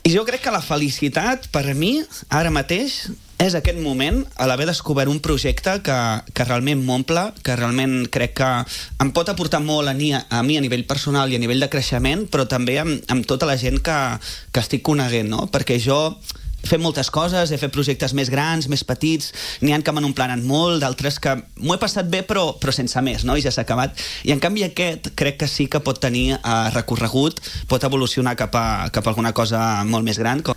I jo crec que la felicitat, per a mi, ara mateix, és aquest moment, a l'haver descobert un projecte que realment m'omple, que realment crec que em pot aportar molt a mi a nivell personal i a nivell de creixement, però també amb tota la gent que estic coneguent, no? Perquè jo he fet moltes coses, he fet projectes més grans, més petits, n'hi ha que m'han omplert molt, d'altres que m'ho he passat bé però sense més, no? I ja s'ha acabat. I en canvi aquest crec que sí que pot tenir recorregut, pot evolucionar cap a alguna cosa molt més gran.